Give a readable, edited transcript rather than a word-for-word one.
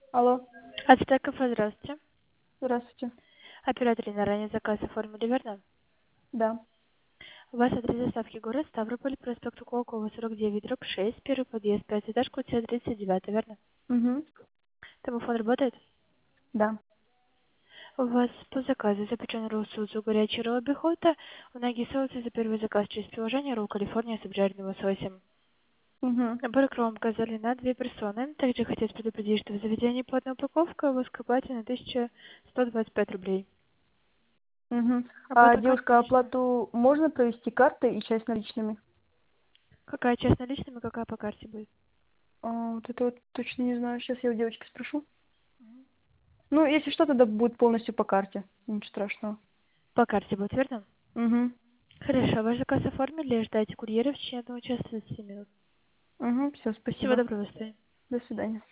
Алло, Ацтеков, здравствуйте. здравствуйте. Оператор на ранее заказ оформили, верно? Да. У вас адрес доставки город Ставрополь, проспект Уколкова, 49, дробь 6, первый подъезд, 5 этаж, квартира 39, верно? Угу. Телефон работает? Да. У вас по заказу запечен ролл сузу горячий ролл бихота, унаги соусы за первый заказ через приложение ролл Калифорния с обжаренным лососем. Угу. Набор кром указали на 2 персоны. Также хотелось предупредить, что в заведении платная упаковка, вы оплате на 1125 рублей. Угу. А, Оплата как девушка, наличными? оплату можно провести картой и часть наличными? Какая часть наличными, какая по карте будет? Вот это вот точно не знаю. Сейчас я у девочки спрошу. Ну, если что, тогда будет полностью по карте. Ничего страшного. По карте будет, верно? Угу. Хорошо, ваш заказ оформили, ждайте курьера в течение 1 часа 30 минут. Угу. Все, Всего спасибо. доброго, до свидания. До свидания.